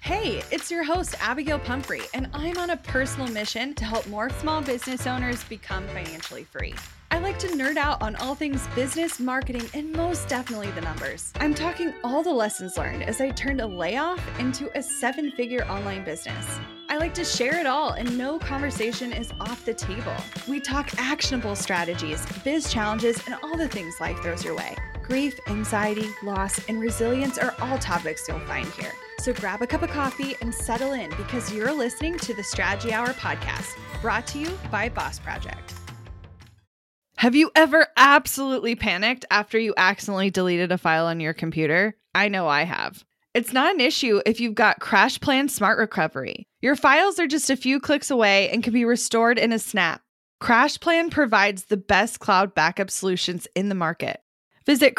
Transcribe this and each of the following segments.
Hey, it's your host, Abigail Pumphrey, and I'm on a personal mission to help more small business owners become financially free. I like to nerd out on all things business, marketing, and most definitely the numbers. I'm talking all the lessons learned as I turned a layoff into a 7-figure online business. I like to share it all, and no conversation is off the table. We talk actionable strategies, biz challenges, and all the things life throws your way. Grief, anxiety, loss, and resilience are all topics you'll find here. So grab a cup of coffee and settle in because you're listening to the Strategy Hour podcast, brought to you by Boss Project. Have you ever absolutely panicked after you accidentally deleted a file on your computer? I know I have. It's not an issue if you've got CrashPlan Smart Recovery. Your files are just a few clicks away and can be restored in a snap. CrashPlan provides the best cloud backup solutions in the market. Visit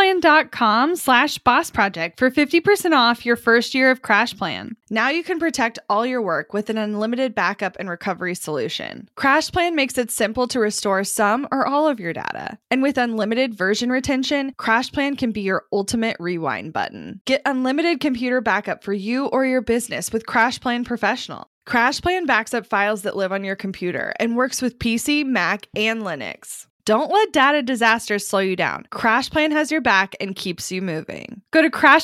crashplan.com/bossproject for 50% off your first year of CrashPlan. Now you can protect all your work with an unlimited backup and recovery solution. CrashPlan makes it simple to restore some or all of your data. And with unlimited version retention, CrashPlan can be your ultimate rewind button. Get unlimited computer backup for you or your business with CrashPlan Professional. CrashPlan backs up files that live on your computer and works with PC, Mac, and Linux. Don't let data disasters slow you down. CrashPlan has your back and keeps you moving. Go to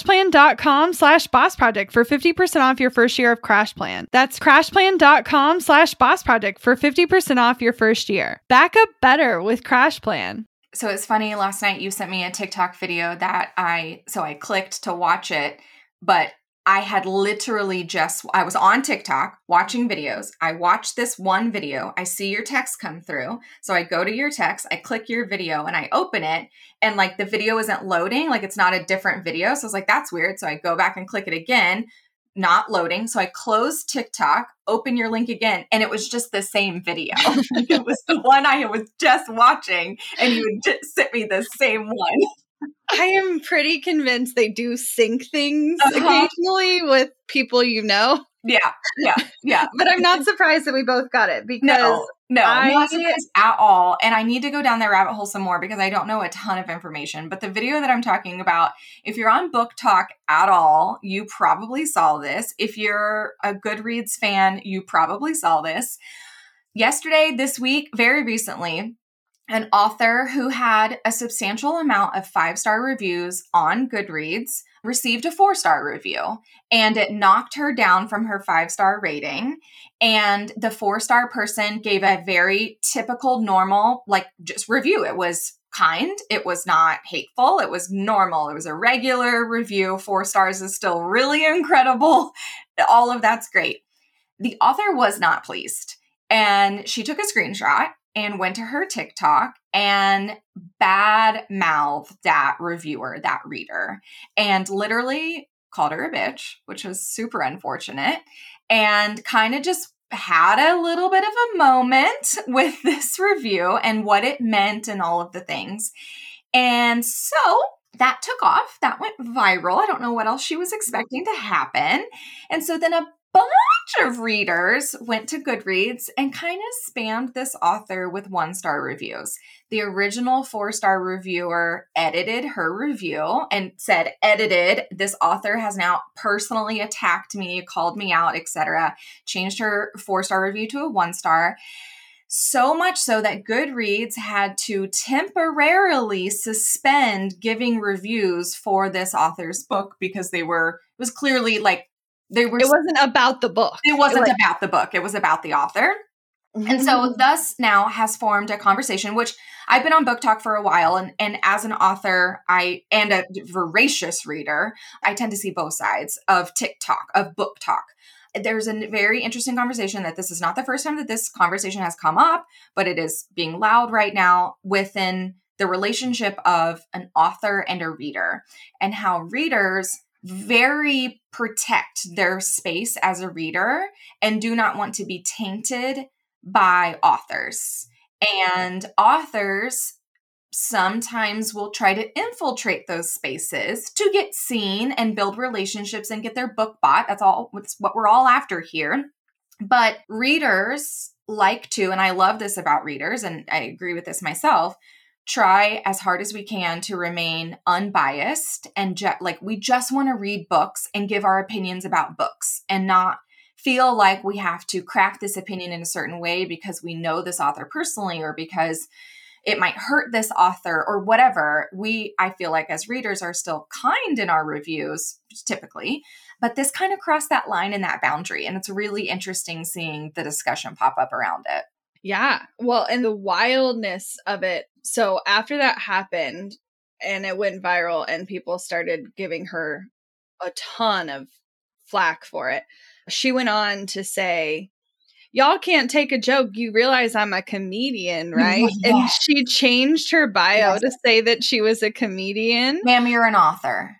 crashplan.com/bossproject for 50% off your first year of CrashPlan. That's crashplan.com/bossproject for 50% off your first year. Back up better with CrashPlan. So it's funny, last night you sent me a TikTok video that I clicked to watch it, but I had literally I was on TikTok watching videos. I watched this one video. I see your text come through. So I go to your text, I click your video and I open it and like the video isn't loading. Like it's not a different video. So I was like, that's weird. So I go back and click it again, not loading. So I close TikTok, open your link again. And it was just the same video. It was the one I was just watching and you would just sent me the same one. I am pretty convinced they do sync things occasionally with people you know. Yeah. But I'm not surprised that we both got it because no, not surprised at all. And I need to go down that rabbit hole some more because I don't know a ton of information. But the video that I'm talking about, if you're on Book Talk at all, you probably saw this. If you're a Goodreads fan, you probably saw this. Yesterday, this week, very recently, an author who had a substantial amount of 5-star reviews on Goodreads received a 4-star review, and it knocked her down from her 5-star rating. And the 4-star person gave a very typical, normal, just review. It was kind. It was not hateful. It was normal. It was a regular review. 4 stars is still really incredible. All of that's great. The author was not pleased, and she took a screenshot and went to her TikTok and bad-mouthed that reviewer, that reader, and literally called her a bitch, which was super unfortunate, and kind of just had a little bit of a moment with this review and what it meant and all of the things. And so that took off. That went viral. I don't know what else she was expecting to happen. And so then a bunch of readers went to Goodreads and kind of spammed this author with 1-star reviews. The original 4-star reviewer edited her review and said, edited, this author has now personally attacked me, called me out, etc. Changed her 4-star review to a 1-star. So much so that Goodreads had to temporarily suspend giving reviews for this author's book because it was clearly like, it wasn't about the book. It wasn't about the book. It was about the author. Mm-hmm. And so thus now has formed a conversation, which I've been on Book Talk for a while. And as an author, and a voracious reader, I tend to see both sides of TikTok, of Book Talk. There's a very interesting conversation that this is not the first time that this conversation has come up, but it is being loud right now within the relationship of an author and a reader, and how readers very protect their space as a reader and do not want to be tainted by authors. And authors sometimes will try to infiltrate those spaces to get seen and build relationships and get their book bought. That's what we're all after here. But readers like to, and I love this about readers, and I agree with this myself, try as hard as we can to remain unbiased and we just want to read books and give our opinions about books and not feel like we have to craft this opinion in a certain way because we know this author personally or because it might hurt this author or whatever. I feel like as readers are still kind in our reviews typically, but this kind of crossed that line and that boundary. And it's really interesting seeing the discussion pop up around it. Yeah. Well, and the wildness of it. So after that happened and it went viral and people started giving her a ton of flack for it, she went on to say, y'all can't take a joke. You realize I'm a comedian, right? Yes. And she changed her bio to say that she was a comedian. Ma'am, you're an author.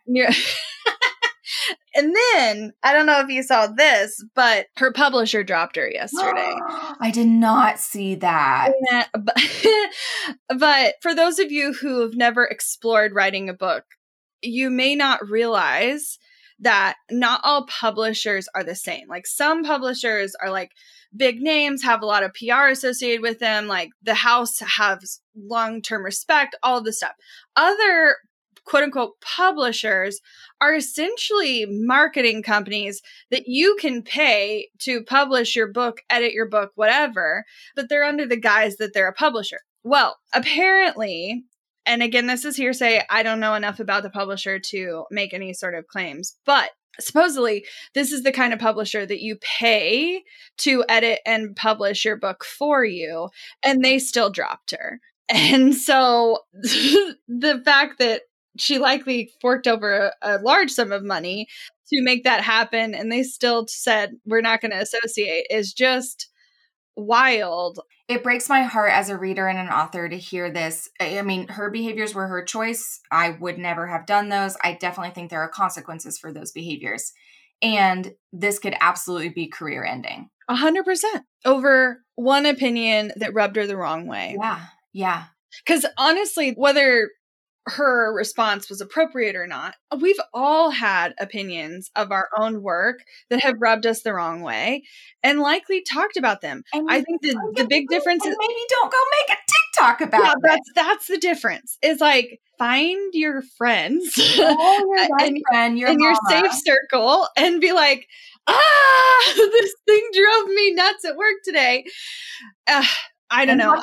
And then, I don't know if you saw this, but her publisher dropped her yesterday. I did not see that. Yeah, but for those of you who have never explored writing a book, you may not realize that not all publishers are the same. Like some publishers are like big names, have a lot of PR associated with them, like the house has long-term respect, all of this stuff. Other quote unquote publishers are essentially marketing companies that you can pay to publish your book, edit your book, whatever, but they're under the guise that they're a publisher. Well, apparently, and again, this is hearsay, I don't know enough about the publisher to make any sort of claims, but supposedly this is the kind of publisher that you pay to edit and publish your book for you, and they still dropped her. And so the fact that she likely forked over a large sum of money to make that happen, and they still said, we're not going to associate, is just wild. It breaks my heart as a reader and an author to hear this. I mean, her behaviors were her choice. I would never have done those. I definitely think there are consequences for those behaviors. And this could absolutely be career ending. 100% over one opinion that rubbed her the wrong way. Yeah. Because honestly, whether her response was appropriate or not, we've all had opinions of our own work that have rubbed us the wrong way and likely talked about them. And I think the big difference is maybe don't go make a TikTok about it. That's the difference. Is like find your friends and your safe circle and be like, this thing drove me nuts at work today. I don't know.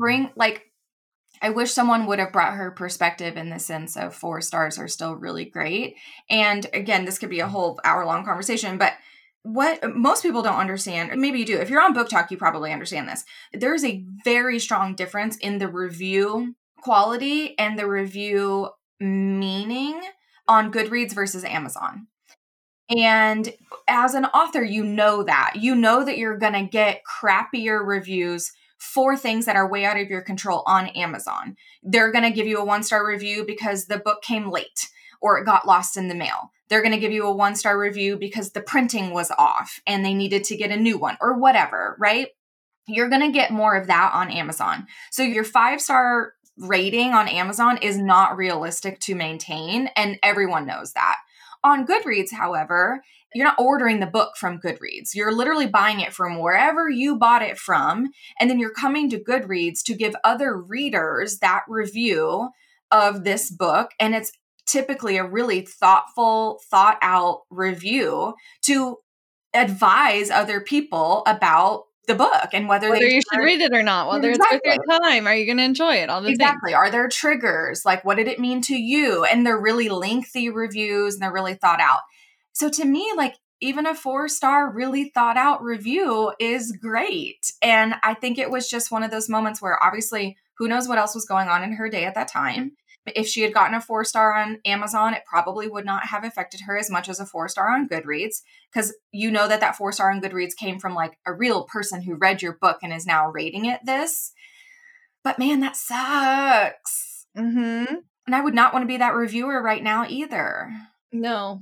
I wish someone would have brought her perspective in the sense of 4 stars are still really great. And again, this could be a whole hour-long conversation, but what most people don't understand, maybe you do. If you're on Book Talk, you probably understand this. There is a very strong difference in the review quality and the review meaning on Goodreads versus Amazon. And as an author, you know that you're going to get crappier reviews for things that are way out of your control on Amazon. They're going to give you a 1-star review because the book came late or it got lost in the mail. They're going to give you a 1-star review because the printing was off and they needed to get a new one or whatever, right? You're going to get more of that on Amazon. So your 5-star rating on Amazon is not realistic to maintain, and everyone knows that. On Goodreads, however, you're not ordering the book from Goodreads. You're literally buying it from wherever you bought it from. And then you're coming to Goodreads to give other readers that review of this book. And it's typically a really thoughtful, thought out review to advise other people about the book and whether you should read it or not, whether it's worth your time. Are you going to enjoy it? All the things. Are there triggers? Like, what did it mean to you? And they're really lengthy reviews and they're really thought out. So to me, like even a 4-star really thought out review is great. And I think it was just one of those moments where obviously who knows what else was going on in her day at that time. If she had gotten a 4-star on Amazon, it probably would not have affected her as much as a 4-star on Goodreads, because you know that 4-star on Goodreads came from like a real person who read your book and is now rating it this. But man, that sucks. Mm-hmm. And I would not want to be that reviewer right now either. No.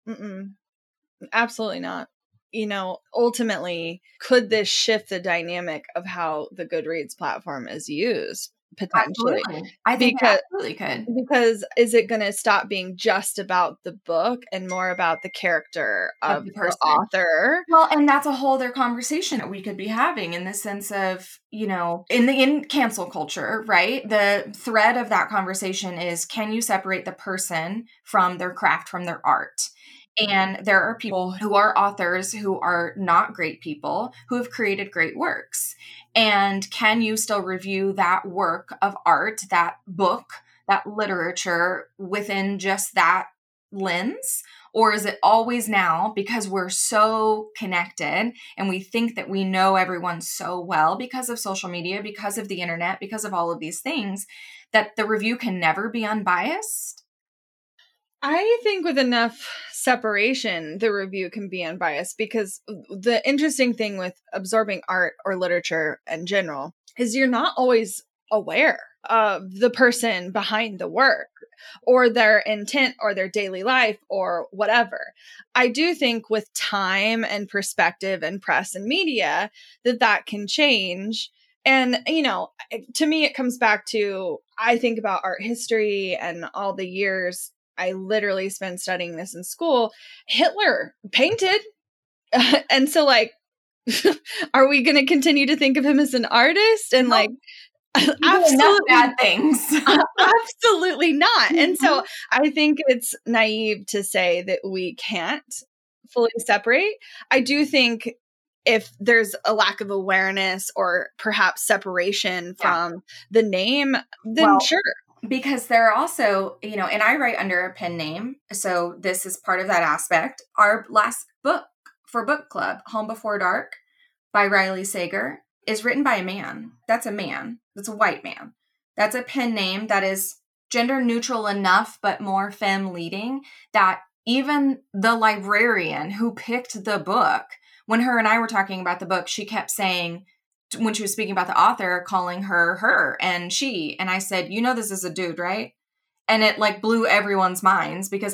Absolutely not. You know, ultimately, could this shift the dynamic of how the Goodreads platform is used? potentially. Absolutely. I think it Because absolutely could. Because is it going to stop being just about the book and more about the character Of of the the person. author? Well, and that's a whole other conversation that we could be having in the sense of, in cancel culture, right? The thread of that conversation is, can you separate the person from their craft, from their art? And there are people who are authors who are not great people who have created great works. And can you still review that work of art, that book, that literature within just that lens? Or is it always now, because we're so connected and we think that we know everyone so well because of social media, because of the internet, because of all of these things, that the review can never be unbiased? I think with enough separation, the review can be unbiased, because the interesting thing with absorbing art or literature in general is you're not always aware of the person behind the work or their intent or their daily life or whatever. I do think with time and perspective and press and media that can change. And, to me, it comes back to, I think about art history and all the years I literally spent studying this in school. Hitler painted. And so, like, are we going to continue to think of him as an artist? And, like, Absolutely bad things. Absolutely not. And so I think it's naive to say that we can't fully separate. I do think if there's a lack of awareness or perhaps separation from the name, then sure. Because there are also, and I write under a pen name. So this is part of that aspect. Our last book for book club, Home Before Dark by Riley Sager, is written by a man. That's a man. That's a white man. That's a pen name that is gender neutral enough, but more femme leading, that even the librarian who picked the book, when her and I were talking about the book, she kept saying, when she was speaking about the author, calling her and she, and I said, this is a dude, right? And it like blew everyone's minds, because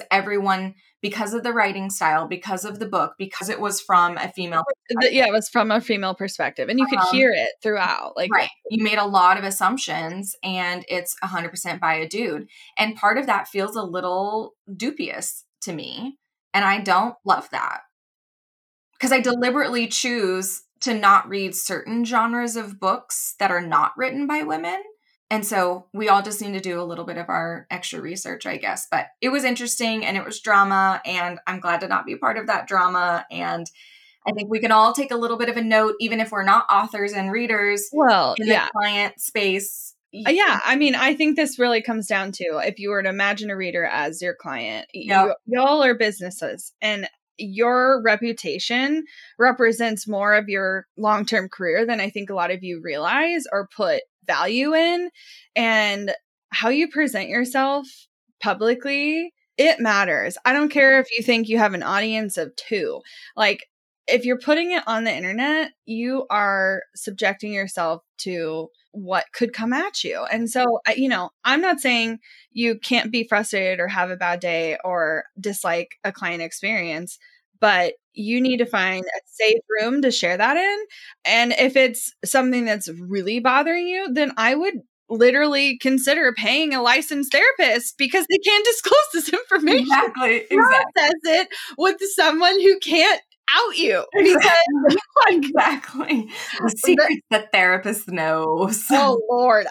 of the writing style, because of the book, because it was from a female perspective. Yeah, it was from a female perspective, and you could hear it throughout. Like, right. You made a lot of assumptions, and it's 100% by a dude. And part of that feels a little dubious to me. And I don't love that, because I deliberately choose to not read certain genres of books that are not written by women. And so we all just need to do a little bit of our extra research, I guess. But it was interesting, and it was drama, and I'm glad to not be part of that drama. And I think we can all take a little bit of a note, even if we're not authors and readers in the client space. Yeah. I mean, I think this really comes down to, if you were to imagine a reader as your client, y'all are businesses, and your reputation represents more of your long-term career than I think a lot of you realize or put value in. And how you present yourself publicly, it matters. I don't care if you think you have an audience of 2. Like, if you're putting it on the internet, you are subjecting yourself to what could come at you. And so, I'm not saying you can't be frustrated or have a bad day or dislike a client experience, but you need to find a safe room to share that in. And if it's something that's really bothering you, then I would literally consider paying a licensed therapist, because they can't disclose this information. Exactly. Process it with someone who can't out you. Because exactly. The secrets that therapist knows. Oh Lord,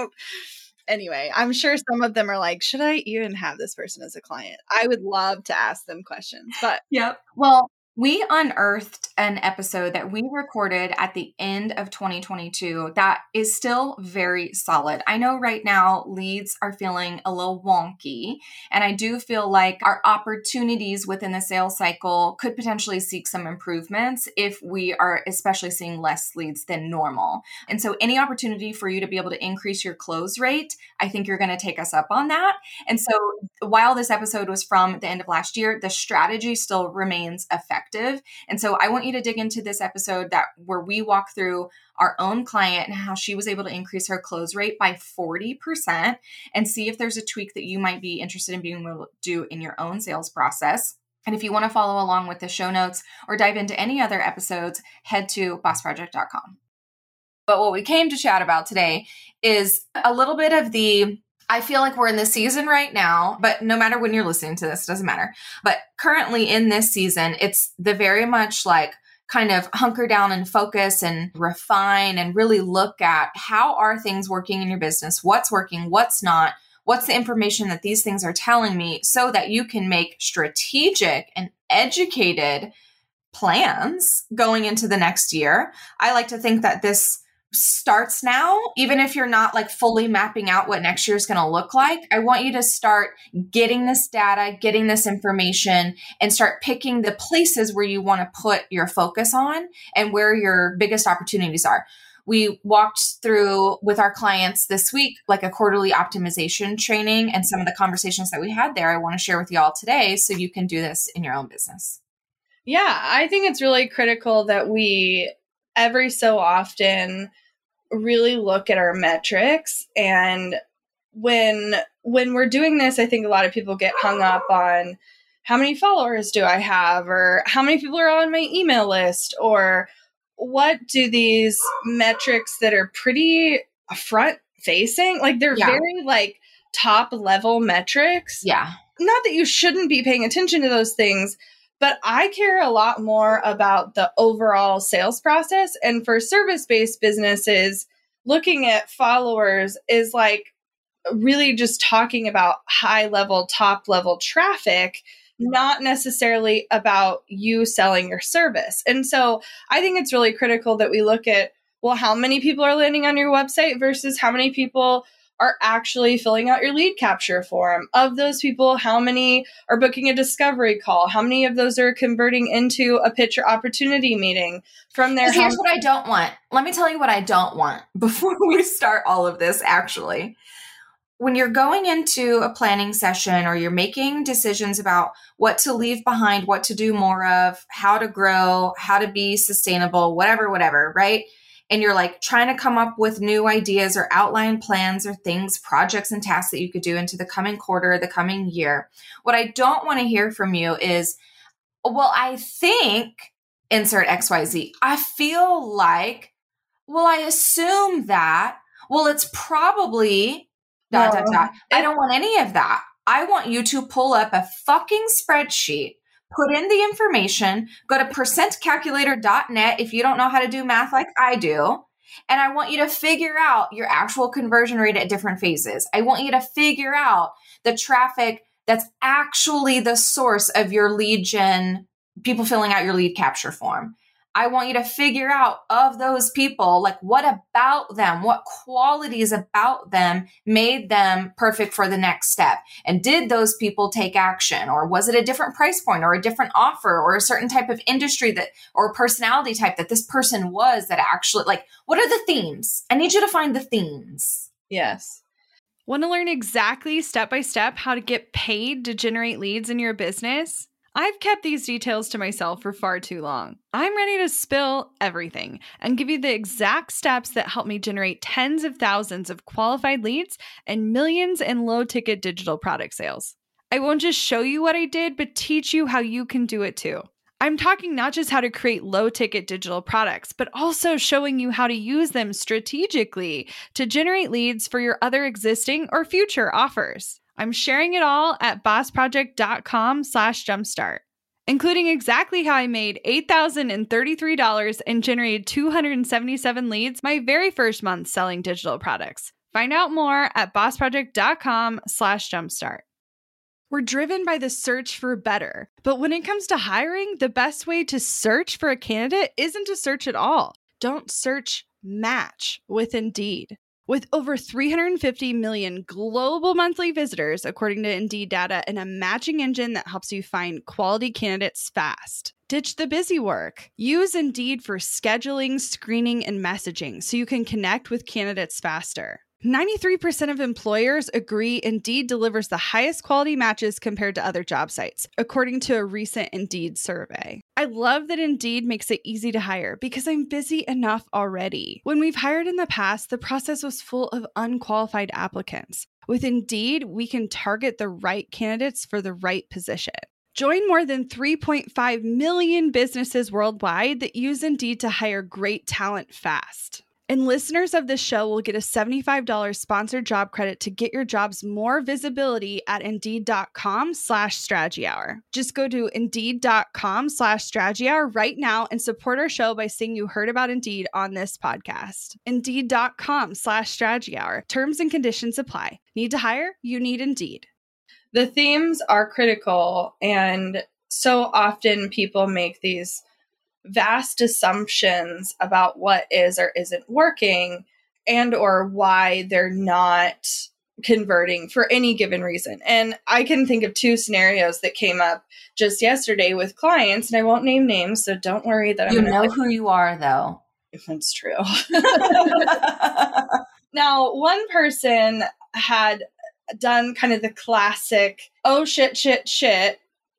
anyway, I'm sure some of them are like, should I even have this person as a client? I would love to ask them questions, but yep. Well, we unearthed an episode that we recorded at the end of 2022 that is still very solid. I know right now leads are feeling a little wonky, and I do feel like our opportunities within the sales cycle could potentially seek some improvements if we are especially seeing less leads than normal. And so any opportunity for you to be able to increase your close rate, I think you're going to take us up on that. And so while this episode was from the end of last year, the strategy still remains effective. And so I want you to dig into this episode where we walk through our own client and how she was able to increase her close rate by 40%, and see if there's a tweak that you might be interested in being able to do in your own sales process. And if you want to follow along with the show notes or dive into any other episodes, head to bossproject.com. But what we came to chat about today is a little bit of I feel like we're in this season right now, but no matter when you're listening to this, doesn't matter. But currently in this season, it's the very much like kind of hunker down and focus and refine and really look at how are things working in your business, what's working, what's not, what's the information that these things are telling me so that you can make strategic and educated plans going into the next year. I like to think that this starts now, even if you're not like fully mapping out what next year is going to look like. I want you to start getting this data, getting this information, and start picking the places where you want to put your focus on and where your biggest opportunities are. We walked through with our clients this week, like a quarterly optimization training, and some of the conversations that we had there, I want to share with you all today so you can do this in your own business. Yeah, I think it's really critical that we every so often really look at our metrics. And when we're doing this, I think a lot of people get hung up on how many followers do I have, or how many people are on my email list, or what do these metrics that are pretty front facing, like they're very like top level metrics. Yeah. Not that you shouldn't be paying attention to those things, but I care a lot more about the overall sales process. And for service-based businesses, looking at followers is like really just talking about high-level, top-level traffic, not necessarily about you selling your service. And so I think it's really critical that we look at, well, how many people are landing on your website versus how many people are actually filling out your lead capture form. Of those people, how many are booking a discovery call? How many of those are converting into a pitch or opportunity meeting from there? Here's what I don't want. Let me tell you what I don't want before we start all of this, actually. When you're going into a planning session or you're making decisions about what to leave behind, what to do more of, how to grow, how to be sustainable, whatever, right? And you're like trying to come up with new ideas or outline plans or things, projects and tasks that you could do into the coming quarter, the coming year. What I don't want to hear from you is, well, I think insert XYZ. I feel like, well, I assume that, well, it's probably ... I don't want any of that. I want you to pull up a fucking spreadsheet, put in the information, go to percentcalculator.net if you don't know how to do math like I do. And I want you to figure out your actual conversion rate at different phases. I want you to figure out the traffic that's actually the source of your lead gen, people filling out your lead capture form. I want you to figure out of those people, like what about them, what qualities about them made them perfect for the next step? And did those people take action? Or was it a different price point or a different offer or a certain type of industry that, or personality type that this person was that actually, like, what are the themes? I need you to find the themes. Yes. Want to learn exactly step by step how to get paid to generate leads in your business? I've kept these details to myself for far too long. I'm ready to spill everything and give you the exact steps that help me generate tens of thousands of qualified leads and millions in low-ticket digital product sales. I won't just show you what I did, but teach you how you can do it too. I'm talking not just how to create low-ticket digital products, but also showing you how to use them strategically to generate leads for your other existing or future offers. I'm sharing it all at bossproject.com/jumpstart, including exactly how I made $8,033 and generated 277 leads my very first month selling digital products. Find out more at bossproject.com/jumpstart. We're driven by the search for better, but when it comes to hiring, the best way to search for a candidate isn't to search at all. Don't search, match with Indeed. With over 350 million global monthly visitors, according to Indeed data, and a matching engine that helps you find quality candidates fast. Ditch the busy work. Use Indeed for scheduling, screening, and messaging so you can connect with candidates faster. 93% of employers agree Indeed delivers the highest quality matches compared to other job sites, according to a recent Indeed survey. I love that Indeed makes it easy to hire because I'm busy enough already. When we've hired in the past, the process was full of unqualified applicants. With Indeed, we can target the right candidates for the right position. Join more than 3.5 million businesses worldwide that use Indeed to hire great talent fast. And listeners of this show will get a $75 sponsored job credit to get your jobs more visibility at Indeed.com/Strategy Hour. Just go to Indeed.com/Strategy Hour right now and support our show by saying you heard about Indeed on this podcast. Indeed.com/Strategy Hour. Terms and conditions apply. Need to hire? You need Indeed. The themes are critical, and so often people make these vast assumptions about what is or isn't working and or why they're not converting for any given reason. And I can think of 2 scenarios that came up just yesterday with clients, and I won't name names, so don't worry that you know who you are, though. If it's true. Now, one person had done kind of the classic, oh, shit.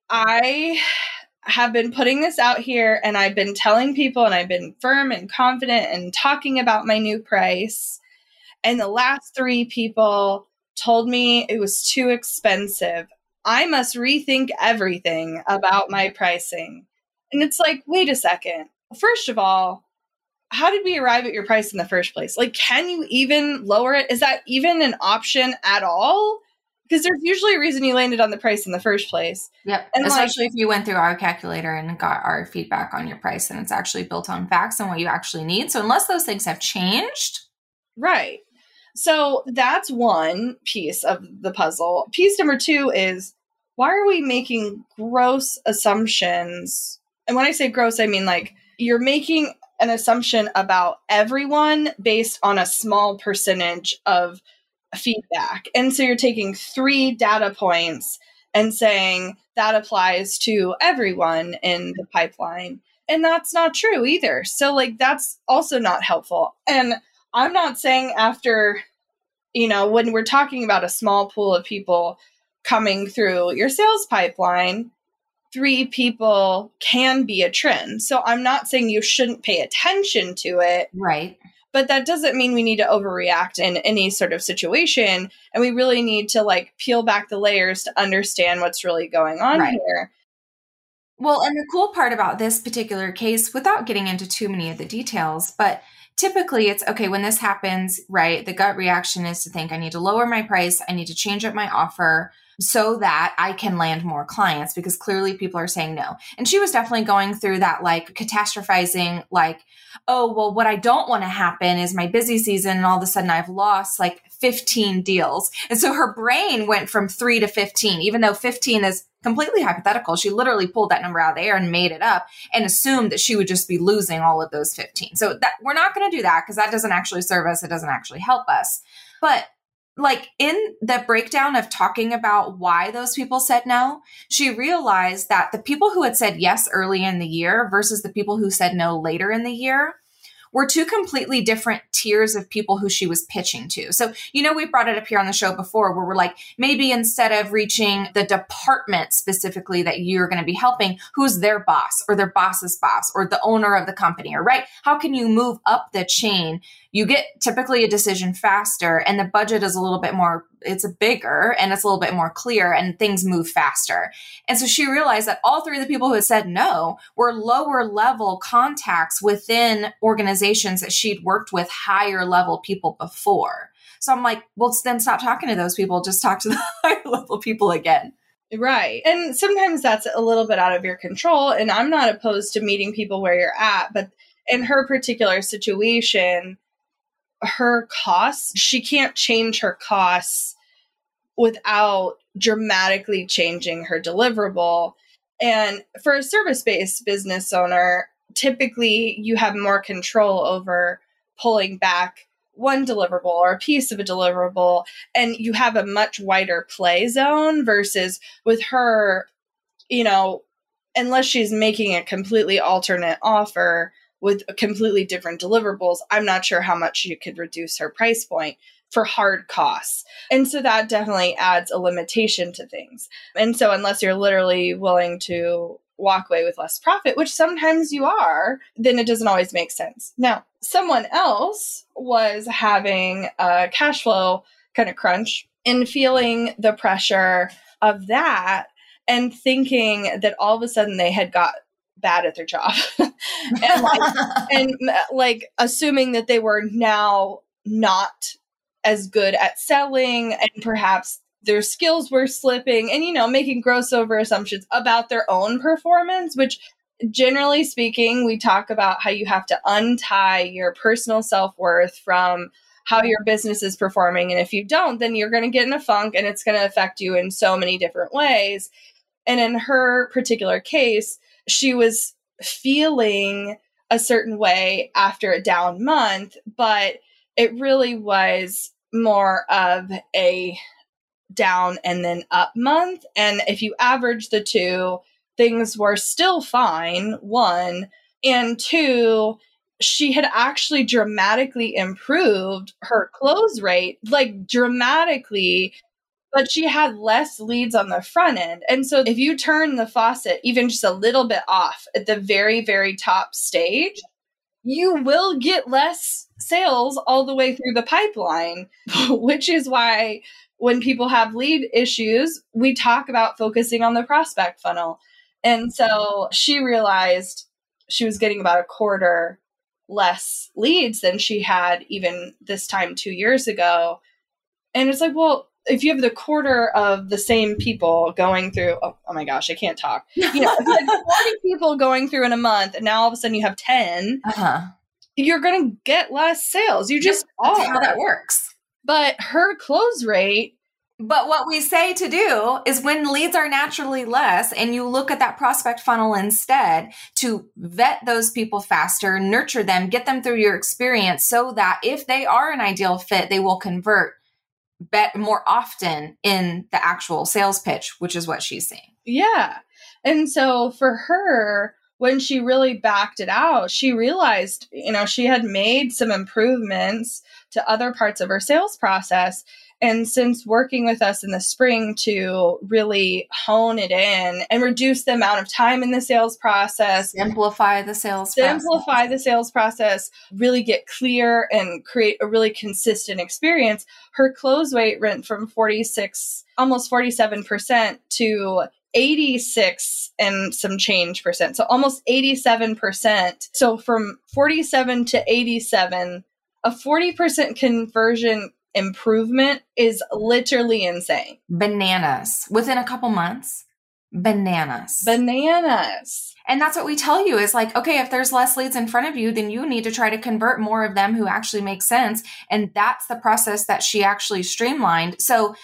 I have been putting this out here and I've been telling people and I've been firm and confident and talking about my new price. And the last 3 people told me it was too expensive. I must rethink everything about my pricing. And it's like, wait a second. First of all, how did we arrive at your price in the first place? Like, can you even lower it? Is that even an option at all? Because there's usually a reason you landed on the price in the first place. Yep. And especially if you went through our calculator and got our feedback on your price, and it's actually built on facts and what you actually need. So unless those things have changed. Right. So that's one piece of the puzzle. Piece number 2 is, why are we making gross assumptions? And when I say gross, I mean like you're making an assumption about everyone based on a small percentage of feedback. And so you're taking 3 data points and saying that applies to everyone in the pipeline. And that's not true either. So like, that's also not helpful. And I'm not saying after, when we're talking about a small pool of people coming through your sales pipeline, 3 people can be a trend. So I'm not saying you shouldn't pay attention to it. Right. But that doesn't mean we need to overreact in any sort of situation. And we really need to like peel back the layers to understand what's really going on here. Well, and the cool part about this particular case, without getting into too many of the details, but typically it's, okay, when this happens, right, the gut reaction is to think I need to lower my price. I need to change up my offer so that I can land more clients, because clearly people are saying no. And she was definitely going through that, like catastrophizing, like, oh, well, what I don't want to happen is my busy season and all of a sudden I've lost like 15 deals. And so her brain went from 3 to 15, even though 15 is completely hypothetical. She literally pulled that number out of the air and made it up and assumed that she would just be losing all of those 15. So that we're not going to do that, because that doesn't actually serve us. It doesn't actually help us. But like in the breakdown of talking about why those people said no, she realized that the people who had said yes early in the year versus the people who said no later in the year were 2 completely different tiers of people who she was pitching to. So, we brought it up here on the show before where we're like, maybe instead of reaching the department specifically that you're going to be helping, who's their boss or their boss's boss or the owner of the company, or right? How can you move up the chain? You get typically a decision faster, and the budget is a little bit more, it's bigger and it's a little bit more clear, and things move faster. And so she realized that all 3 of the people who had said no were lower level contacts within organizations that she'd worked with higher level people before. So I'm like, well, then stop talking to those people. Just talk to the higher level people again. Right. And sometimes that's a little bit out of your control. And I'm not opposed to meeting people where you're at, but in her particular situation, her costs, she can't change her costs without dramatically changing her deliverable. And for a service-based business owner, typically you have more control over pulling back one deliverable or a piece of a deliverable, and you have a much wider play zone versus with her, unless she's making a completely alternate offer with completely different deliverables, I'm not sure how much you could reduce her price point for hard costs. And so that definitely adds a limitation to things. And so unless you're literally willing to walk away with less profit, which sometimes you are, then it doesn't always make sense. Now, someone else was having a cash flow kind of crunch and feeling the pressure of that and thinking that all of a sudden they had got bad at their job and like assuming that they were now not as good at selling and perhaps their skills were slipping and, making gross over assumptions about their own performance, which generally speaking, we talk about how you have to untie your personal self-worth from how your business is performing. And if you don't, then you're going to get in a funk and it's going to affect you in so many different ways. And in her particular case, she was feeling a certain way after a down month, but it really was more of a down and then up month. And if you average the two, things were still fine, one. And two, she had actually dramatically improved her close rate, like dramatically, but she had less leads on the front end. And so if you turn the faucet even just a little bit off at the very, very top stage, you will get less sales all the way through the pipeline, which is why when people have lead issues, we talk about focusing on the prospect funnel. And so she realized she was getting about a quarter less leads than she had even this time 2 years ago. And it's like, well, if you have the quarter of the same people going through, oh my gosh, I can't talk. If you had 40 people going through in a month and now all of a sudden you have 10, you're going to get less sales. You just That's how that works. But her close rate. But what we say to do is when leads are naturally less and you look at that prospect funnel instead to vet those people faster, nurture them, get them through your experience so that if they are an ideal fit, they will convert more often in the actual sales pitch, which is what she's saying. Yeah. And so for her, when she really backed it out, she realized, she had made some improvements to other parts of her sales process. And since working with us in the spring to really hone it in and reduce the amount of time in the sales process, simplify the sales process, really get clear and create a really consistent experience, her close rate went from 46, almost 47% to 86 and some change percent. So almost 87%. So from 47 to 87, a 40% conversion improvement is literally insane. Bananas. Within a couple months, bananas. And that's what we tell you is like, okay, if there's less leads in front of you, then you need to try to convert more of them who actually make sense. And that's the process that she actually streamlined. So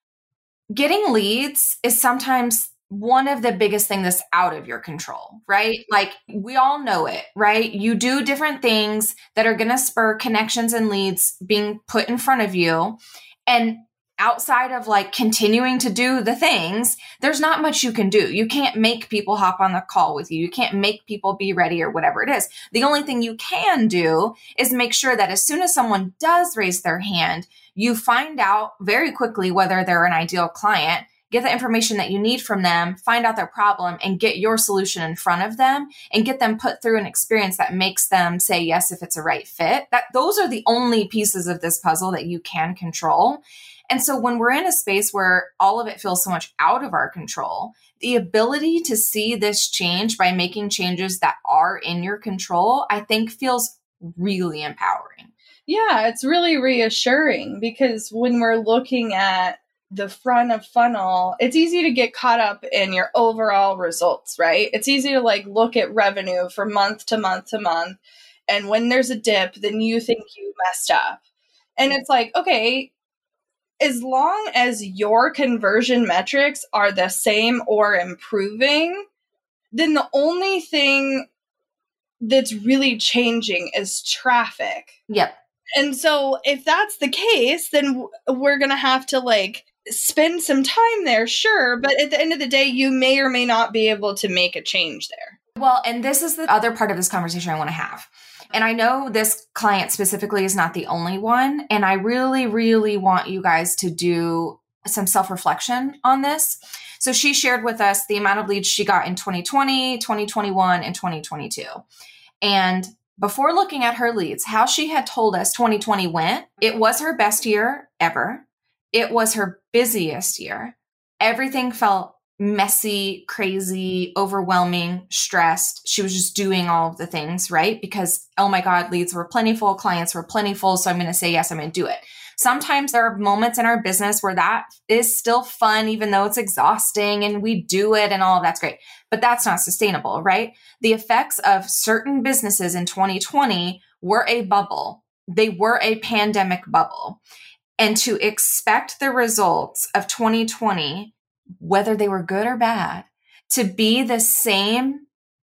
getting leads is sometimes one of the biggest things that's out of your control, right? Like we all know it, right? You do different things that are going to spur connections and leads being put in front of you. And outside of like continuing to do the things, there's not much you can do. You can't make people hop on the call with you. You can't make people be ready or whatever it is. The only thing you can do is make sure that as soon as someone does raise their hand, you find out very quickly whether they're an ideal client, get the information that you need from them, find out their problem, and get your solution in front of them and get them put through an experience that makes them say yes if it's a right fit. Those are the only pieces of this puzzle that you can control. And so when we're in a space where all of it feels so much out of our control, the ability to see this change by making changes that are in your control, I think feels really empowering. Yeah, it's really reassuring because when we're looking at the front of funnel, it's easy to get caught up in your overall results, right? It's easy to like look at revenue from month to month to month. And when there's a dip, then you think you messed up. And it's like, okay, as long as your conversion metrics are the same or improving, then the only thing that's really changing is traffic. Yep. And so if that's the case, then we're going to have to like spend some time there, sure. But at the end of the day, you may or may not be able to make a change there. Well, and this is the other part of this conversation I want to have. And I know this client specifically is not the only one. And I really, really want you guys to do some self-reflection on this. So she shared with us the amount of leads she got in 2020, 2021, and 2022. And before looking at her leads, how she had told us 2020 went, it was her best year ever. It was her busiest year. Everything felt messy, crazy, overwhelming, stressed. She was just doing all of the things, right? Because, oh my God, leads were plentiful, clients were plentiful. So I'm going to say yes, I'm going to do it. Sometimes there are moments in our business where that is still fun, even though it's exhausting and we do it and all of that's great. But that's not sustainable, right? The effects of certain businesses in 2020 were a bubble. They were a pandemic bubble. And to expect the results of 2020, whether they were good or bad, to be the same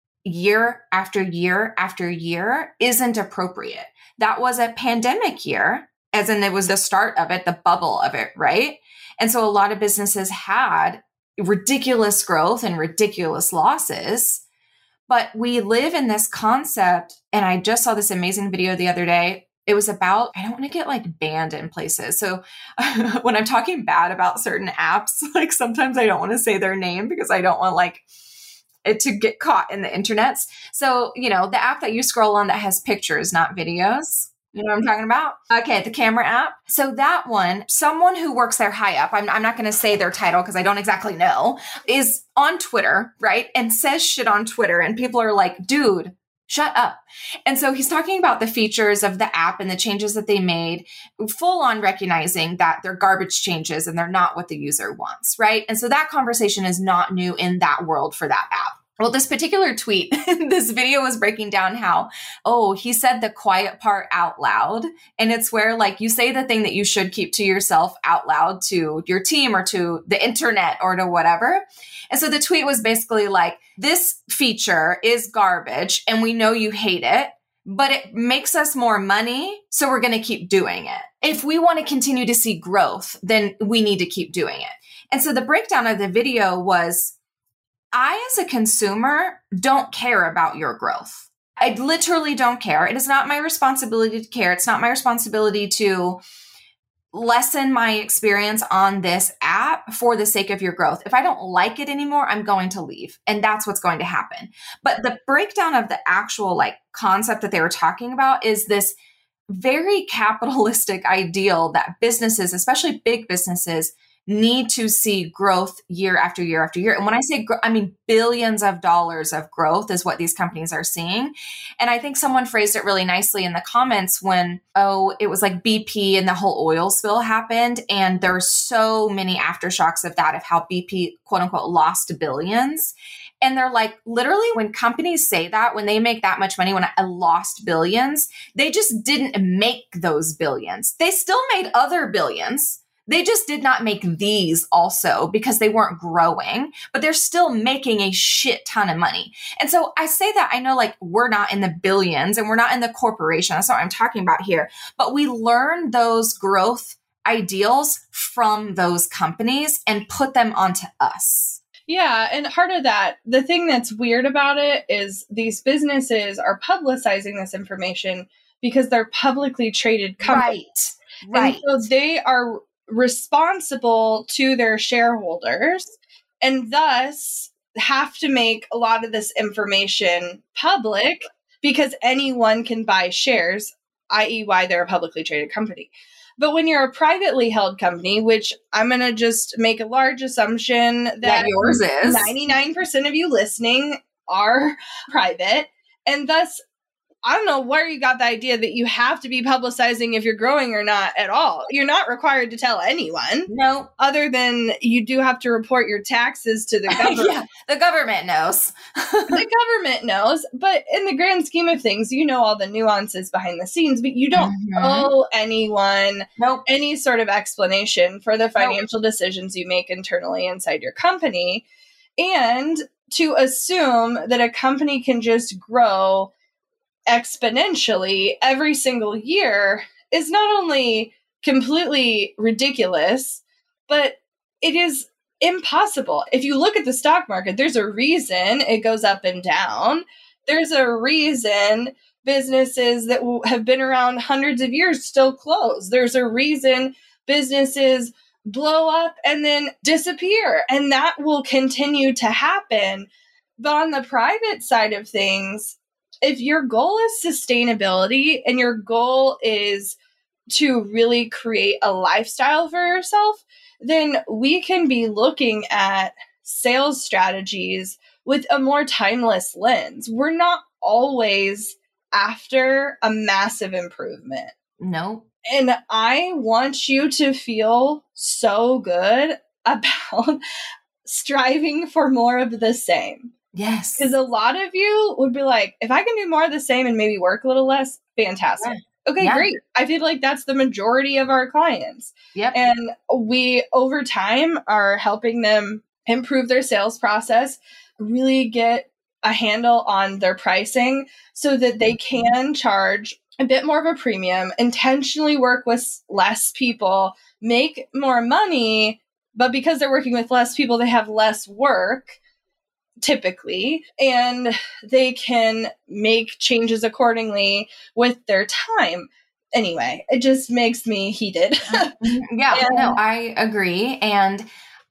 year after year after year isn't appropriate. That was a pandemic year, as in it was the start of it, the bubble of it, right? And so a lot of businesses had ridiculous growth and ridiculous losses. But we live in this concept, and I just saw this amazing video the other day. It was about, I don't want to get like banned in places. So when I'm talking bad about certain apps, like sometimes I don't want to say their name because I don't want like it to get caught in the internets. So, you know, the app that you scroll on that has pictures, not videos. You know what I'm talking about? Okay, the camera app. So that one, someone who works there high up, I'm not going to say their title because I don't exactly know, is on Twitter, right? And says shit on Twitter. And people are like, dude, shut up. And so he's talking about the features of the app and the changes that they made, full on recognizing that they're garbage changes and they're not what the user wants, right? And so that conversation is not new in that world for that app. Well, this particular tweet, this video was breaking down how, he said the quiet part out loud. And it's where like you say the thing that you should keep to yourself out loud to your team or to the internet or to whatever. And so the tweet was basically like, this feature is garbage and we know you hate it, but it makes us more money. So we're going to keep doing it. If we want to continue to see growth, then we need to keep doing it. And so the breakdown of the video was, I, as a consumer, don't care about your growth. I literally don't care. It is not my responsibility to care. It's not my responsibility to lessen my experience on this app for the sake of your growth. If I don't like it anymore, I'm going to leave. And that's what's going to happen. But the breakdown of the actual like concept that they were talking about is this very capitalistic ideal that businesses, especially big businesses, need to see growth year after year after year. And when I say I mean billions of dollars of growth is what these companies are seeing. And I think someone phrased it really nicely in the comments when, it was like BP and the whole oil spill happened. And there's so many aftershocks of that, of how BP, quote unquote, lost billions. And they're like, literally, when companies say that, when they make that much money, when I lost billions, they just didn't make those billions. They still made other billions. They just did not make these also because they weren't growing, but they're still making a shit ton of money. And so I say that, I know like we're not in the billions and we're not in the corporation. That's not what I'm talking about here. But we learn those growth ideals from those companies and put them onto us. Yeah. And part of that, the thing that's weird about it is these businesses are publicizing this information because they're publicly traded companies. Right. And so they are responsible to their shareholders and thus have to make a lot of this information public because anyone can buy shares, i.e. why they're a publicly traded company. But when you're a privately held company, which I'm going to just make a large assumption that yours is 99% of you listening are private, and thus I don't know where you got the idea that you have to be publicizing if you're growing or not at all. You're not required to tell anyone. No. Other than you do have to report your taxes to the government. Yeah, the government knows. The government knows. But in the grand scheme of things, you know all the nuances behind the scenes, but you don't owe anyone any sort of explanation for the financial decisions you make internally inside your company. And to assume that a company can just grow exponentially every single year is not only completely ridiculous, but it is impossible. If you look at the stock market, there's a reason it goes up and down. There's a reason businesses that have been around hundreds of years still close. There's a reason businesses blow up and then disappear, and that will continue to happen. But on the private side of things, if your goal is sustainability and your goal is to really create a lifestyle for yourself, then we can be looking at sales strategies with a more timeless lens. We're not always after a massive improvement. No. And I want you to feel so good about striving for more of the same. Yes. Because a lot of you would be like, if I can do more of the same and maybe work a little less, fantastic. Yeah. Okay, great. I feel like that's the majority of our clients. Yep. And we, over time, are helping them improve their sales process, really get a handle on their pricing so that they can charge a bit more of a premium, intentionally work with less people, make more money, but because they're working with less people, they have less work typically, and they can make changes accordingly with their time. Anyway, it just makes me heated. Yeah, no, I agree. And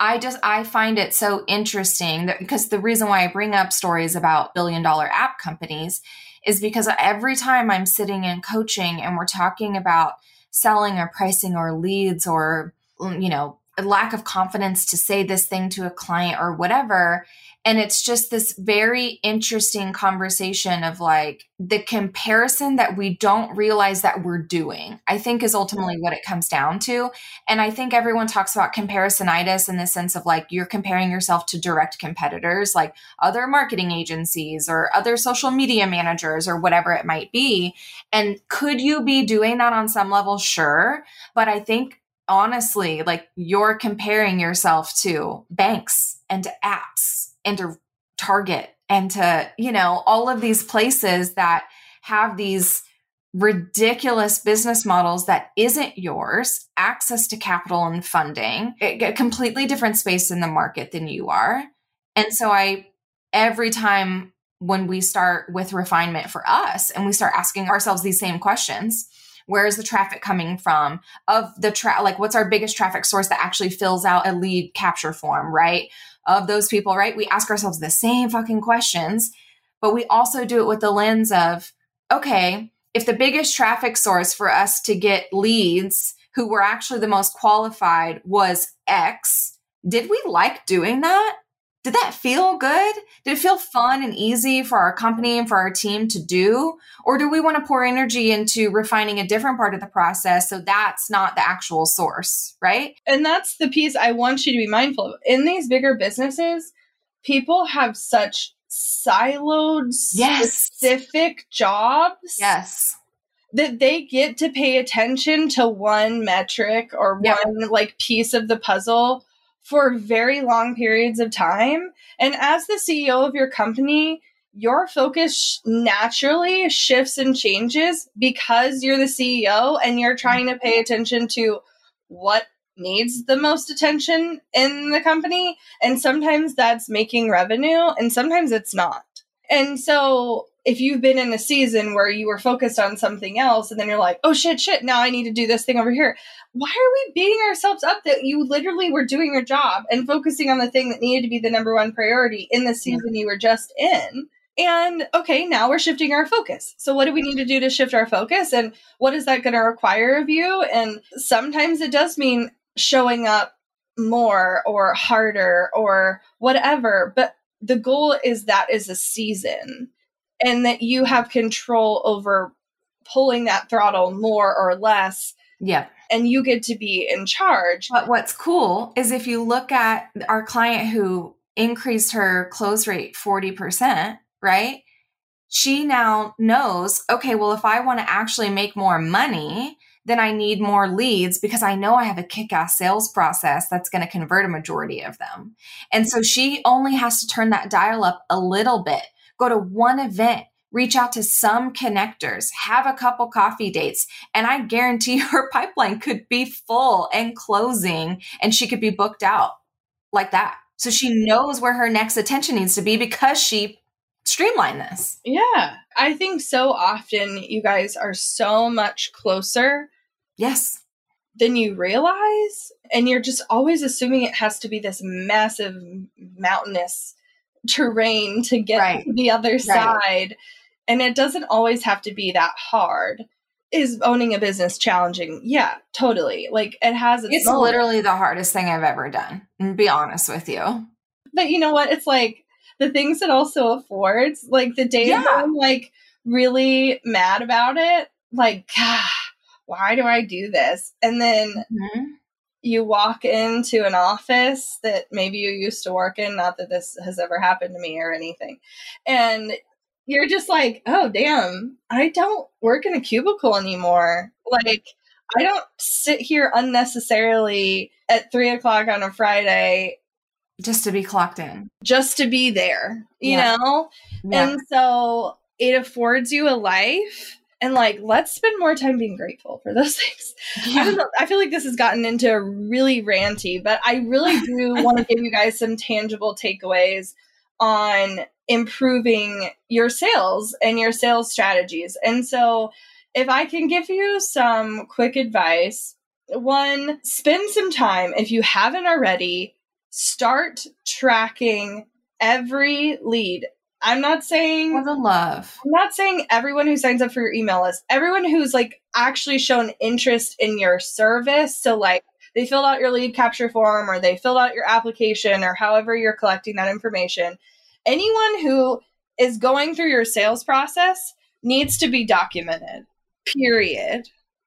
I find it so interesting because the reason why I bring up stories about billion-dollar app companies is because every time I'm sitting in coaching and we're talking about selling or pricing or leads or, you know, a lack of confidence to say this thing to a client or whatever. And it's just this very interesting conversation of like the comparison that we don't realize that we're doing, I think is ultimately what it comes down to. And I think everyone talks about comparisonitis in the sense of like you're comparing yourself to direct competitors, like other marketing agencies or other social media managers or whatever it might be. And could you be doing that on some level? Sure. But I think honestly, like you're comparing yourself to banks and to apps and to Target and to, you know, all of these places that have these ridiculous business models that isn't yours, access to capital and funding, a completely different space in the market than you are. And so every time when we start with refinement for us and we start asking ourselves these same questions, where is the traffic coming from? Of the like, what's our biggest traffic source that actually fills out a lead capture form, right? Of those people, right? We ask ourselves the same fucking questions, but we also do it with the lens of, okay, if the biggest traffic source for us to get leads who were actually the most qualified was X, did we like doing that? Did that feel good? Did it feel fun and easy for our company and for our team to do? Or do we want to pour energy into refining a different part of the process so that's not the actual source, right? And that's the piece I want you to be mindful of. In these bigger businesses, people have such siloed, specific jobs. Yes. That they get to pay attention to one metric or one like piece of the puzzle for very long periods of time. And as the CEO of your company, your focus naturally shifts and changes because you're the CEO and you're trying to pay attention to what needs the most attention in the company. And sometimes that's making revenue and sometimes it's not. And so if you've been in a season where you were focused on something else and then you're like, oh shit, now I need to do this thing over here. Why are we beating ourselves up that you literally were doing your job and focusing on the thing that needed to be the number one priority in the season you were just in? And okay, now we're shifting our focus. So what do we need to do to shift our focus? And what is that going to require of you? And sometimes it does mean showing up more or harder or whatever. But the goal is that is a season and that you have control over pulling that throttle more or less. Yeah. And you get to be in charge. But what's cool is if you look at our client who increased her close rate 40%, right? She now knows, okay, well, if I want to actually make more money, then I need more leads because I know I have a kick-ass sales process that's going to convert a majority of them. And so she only has to turn that dial up a little bit, go to one event, reach out to some connectors, have a couple coffee dates, and I guarantee her pipeline could be full and closing, and she could be booked out like that. So she knows where her next attention needs to be because she streamlined this. Yeah. I think so often you guys are so much closer. Yes. Than you realize. And you're just always assuming it has to be this massive mountainous terrain to get to the other side. And it doesn't always have to be that hard. Is owning a business challenging? Yeah, totally. Like it has it's literally the hardest thing I've ever done, to be honest with you. But you know what? It's like the things it also affords, like the days that I'm like really mad about it, like, God, why do I do this? And then you walk into an office that maybe you used to work in, not that this has ever happened to me or anything. And you're just like, oh, damn, I don't work in a cubicle anymore. Like, I don't sit here unnecessarily at 3:00 on a Friday just to be clocked in, just to be there, you know? And so it affords you a life. And like, let's spend more time being grateful for those things. I don't know. I feel like this has gotten into really ranty, but I really do want to give you guys some tangible takeaways on improving your sales and your sales strategies. And so if I can give you some quick advice, one, spend some time, if you haven't already, start tracking every lead. I'm not saying for the love. I'm not saying everyone who signs up for your email list, everyone who's like actually shown interest in your service. So like they filled out your lead capture form or they filled out your application or however you're collecting that information. Anyone who is going through your sales process needs to be documented. Period.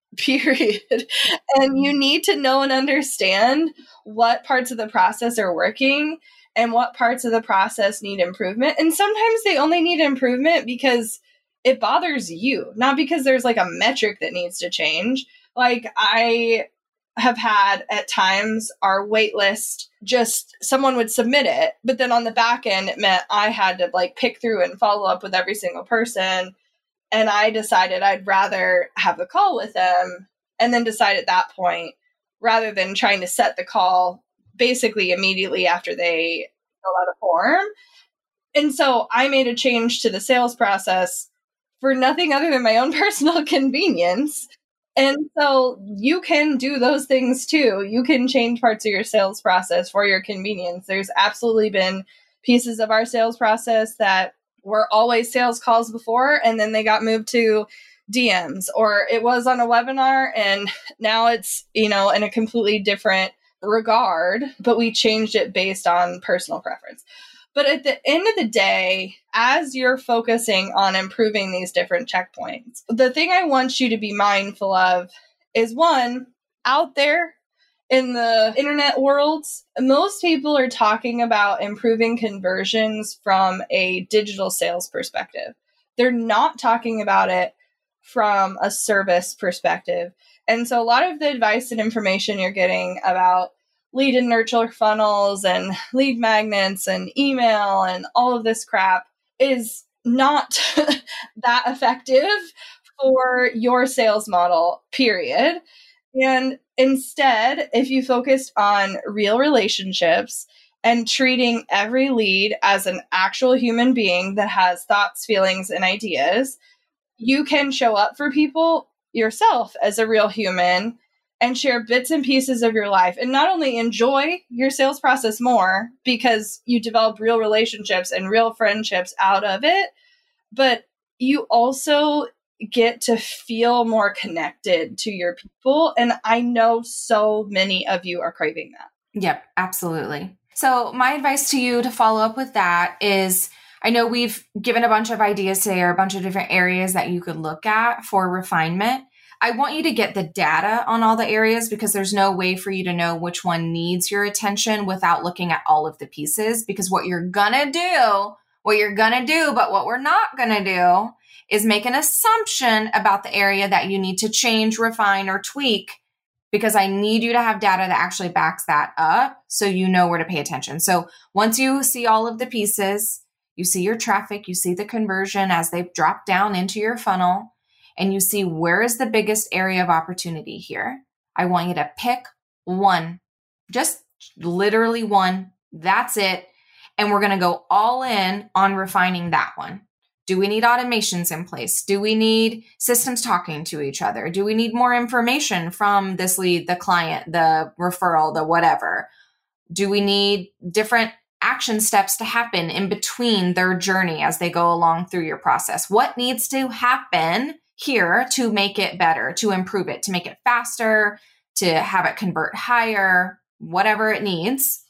And you need to know and understand what parts of the process are working and what parts of the process need improvement. And sometimes they only need improvement because it bothers you, not because there's like a metric that needs to change. Like I have had at times our wait list, just someone would submit it, but then on the back end, it meant I had to like pick through and follow up with every single person. And I decided I'd rather have a call with them and then decide at that point, rather than trying to set the call basically immediately after they fill out a form. And so I made a change to the sales process for nothing other than my own personal convenience. And so you can do those things too. You can change parts of your sales process for your convenience. There's absolutely been pieces of our sales process that were always sales calls before, and then they got moved to DMs, or it was on a webinar and now it's, you know, in a completely different regard, but we changed it based on personal preference. But at the end of the day, as you're focusing on improving these different checkpoints, the thing I want you to be mindful of is, one, out there in the internet worlds, most people are talking about improving conversions from a digital sales perspective. They're not talking about it from a service perspective. And so a lot of the advice and information you're getting about lead and nurture funnels and lead magnets and email and all of this crap is not that effective for your sales model, period. And instead, if you focused on real relationships and treating every lead as an actual human being that has thoughts, feelings, and ideas, you can show up for people yourself as a real human and share bits and pieces of your life and not only enjoy your sales process more because you develop real relationships and real friendships out of it, but you also get to feel more connected to your people. And I know so many of you are craving that. Yep, absolutely. So my advice to you to follow up with that is, I know we've given a bunch of ideas today, or a bunch of different areas that you could look at for refinement. I want you to get the data on all the areas, because there's no way for you to know which one needs your attention without looking at all of the pieces. Because what you're going to do, but what we're not going to do is make an assumption about the area that you need to change, refine, or tweak, because I need you to have data that actually backs that up so you know where to pay attention. So once you see all of the pieces, you see your traffic, you see the conversion as they drop down into your funnel, and you see where is the biggest area of opportunity here. I want you to pick one, just literally one. That's it. And we're going to go all in on refining that one. Do we need automations in place? Do we need systems talking to each other? Do we need more information from this lead, the client, the referral, the whatever? Do we need different action steps to happen in between their journey as they go along through your process? What needs to happen here to make it better, to improve it, to make it faster, to have it convert higher, whatever it needs?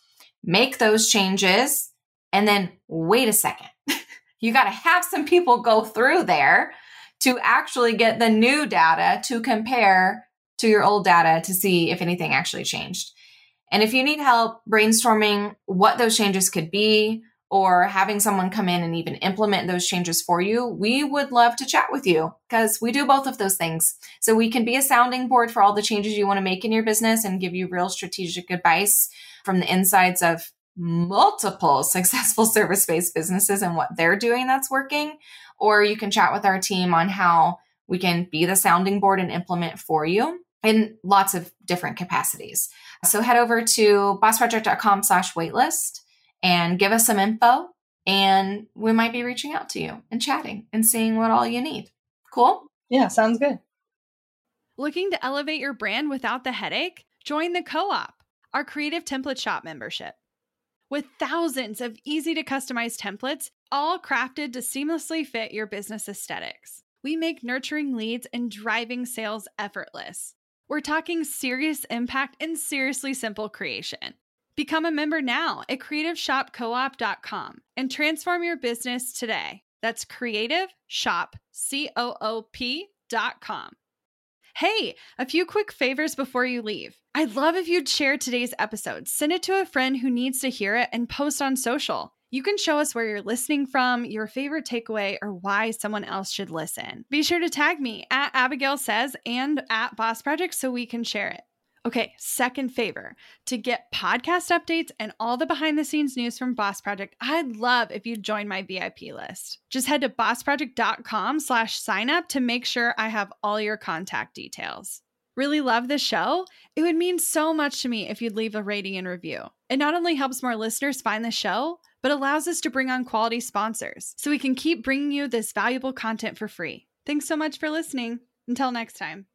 make those changes, and then wait a second. You got to have some people go through there to actually get the new data to compare to your old data to see if anything actually changed. And if you need help brainstorming what those changes could be, or having someone come in and even implement those changes for you, we would love to chat with you because we do both of those things. So we can be a sounding board for all the changes you want to make in your business and give you real strategic advice from the insides of multiple successful service-based businesses and what they're doing that's working. Or you can chat with our team on how we can be the sounding board and implement for you in lots of different capacities. So head over to bossproject.com/waitlist and give us some info, and we might be reaching out to you and chatting and seeing what all you need. Cool? Yeah, sounds good. Looking to elevate your brand without the headache? Join the Co-op, our creative template shop membership. With thousands of easy to customize templates, all crafted to seamlessly fit your business aesthetics, we make nurturing leads and driving sales effortless. We're talking serious impact and seriously simple creation. Become a member now at creativeshopcoop.com and transform your business today. That's creativeshopcoop.com. Hey, a few quick favors before you leave. I'd love if you'd share today's episode, send it to a friend who needs to hear it, and post on social. You can show us where you're listening from, your favorite takeaway, or why someone else should listen. Be sure to tag me at Abigail Says and at Boss Project so we can share it. Okay, second favor. To get podcast updates and all the behind the scenes news from Boss Project, I'd love if you'd join my VIP list. Just head to bossproject.com/sign up to make sure I have all your contact details. Really love the show? It would mean so much to me if you'd leave a rating and review. It not only helps more listeners find the show, but allows us to bring on quality sponsors so we can keep bringing you this valuable content for free. Thanks so much for listening. Until next time.